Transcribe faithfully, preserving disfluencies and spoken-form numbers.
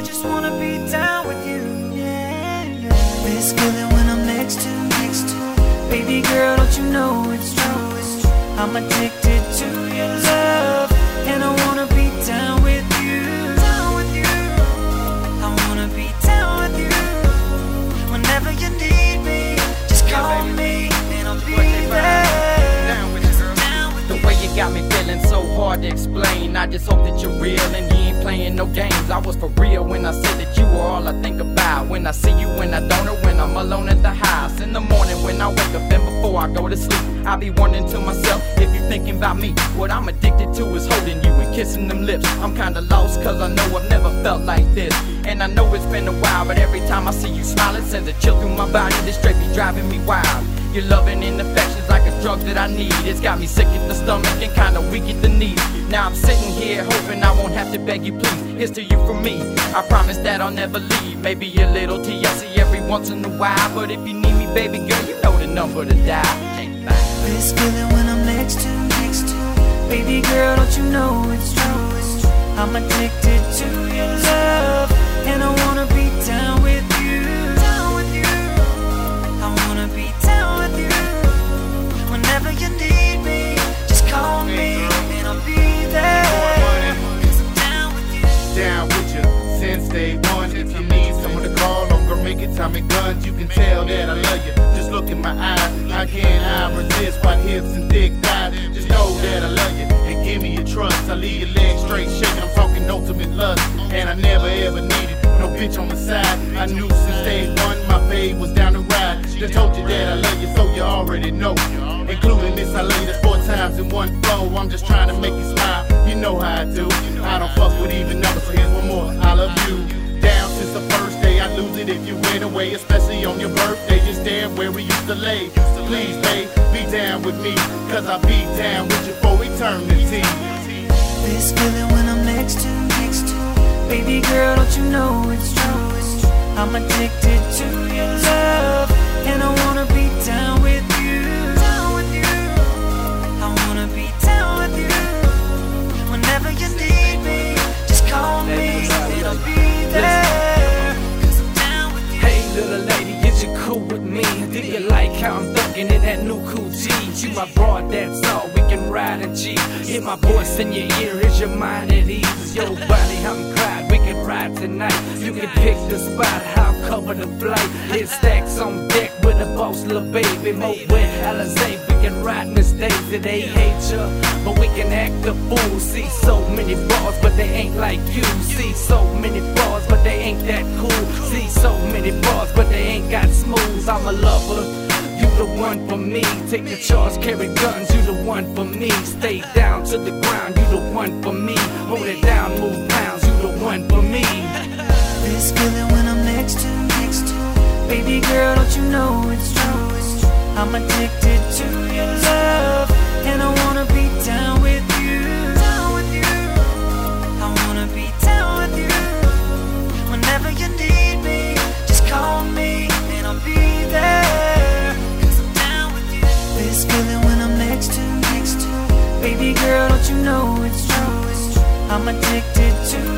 just wanna be down with you, yeah, yeah. This feeling when I'm next to, next to, baby girl, don't you know it's true, it's true. I'm addicted to your love, and I wanna be down with you, down with you. I wanna be down with you. Whenever you need me, just call me, and I'll be there. Down with you, girl. The way you got me feeling so hard to explain. I just hope that you're real and you ain't playing no games. I was for real when I said that you were all I think about. When I see you, when I don't, or when I'm alone at the house. In the morning when I wake up and before I go to sleep, I be wondering to myself, if you're thinking about me, what I'm addicted to is holding you and kissing them lips. I'm kinda lost cause I know I've never felt like this. And I know it's been a while, but every time I see you smile, it sends a chill through my body. This straight be driving me wild. Your loving and affection's like a drug that I need. It's got me sick at the stomach and kinda weak at the knees. Now I'm sitting here hoping I won't have to beg you please. Here's to you from me, I promise that I'll never leave. Maybe a little T L C every once in a while, but if you need me, baby girl, you know the number to dial. This feeling when I'm next to, next to, baby girl, don't you know it's true, it's true. I'm addicted to your love, and I wanna be down with you, down with you. I wanna be down with you. Whenever you need me, just call me, and I'll be there. Cause I'm down with you. Down with you since day one. If you need someone to call on, girl, make it Tommy Guns. You can tell that I love you. Just look in my eyes. I can't I resist white hips and thick thighs. Just know that I love you and give me your trust. I leave your legs straight shaking. I'm talking ultimate lust, and I never ever needed no bitch on the side. I knew since day one my babe was down the ride. Just told you that I love you, so you already know. Including this, I laid it four times in one flow. I'm just trying to make you smile. You know how I do. I don't fuck with even numbers, so here's one more. I love you. Down since the first day, I'd lose it if you went away, especially on your birthday. Just stand where we used to lay. Please, babe, be down with me, cause I'll be down with you for eternity. This feeling when I'm next to, next to, baby girl, don't you know it's true, it's true. I'm addicted to your love, and I wanna be down with you, down with you. I wanna be down with you. Whenever you need me, just call me, and I'll be there. Cause I'm down with you. Hey little lady, is you cool with me? Do you like how I'm thugging in that new cool G? You my broad, that's all, we can ride a G. Hear my voice in your ear, is your mind at ease? Is your body, I'm cried, we can ride tonight. You can pick the spot, I'll cover the flight. Hit stacks on deck with a boss little baby. More wet Alizé, we can ride Miss Daisy. They hate ya, but we can act a fool. See so many bars, but they ain't like you. See so many bars, but they ain't that cool. See so many bars, but they ain't got smooth. I'm a lover, you the one for me. Take the charge, carry guns, you the one for me. Stay down to the ground, you the one for me. Hold it down, move pounds, you the one for me. This feeling when I'm next to, next to, baby girl, don't you know it's true, it's true. I'm addicted to your love, and I wanna be down with you, down with you. I wanna be down with you. Whenever you need me, just call me, and I'll be there. Cause I'm down with you. This feeling when I'm next to, next to, baby girl, don't you know it's true, it's true. I'm addicted to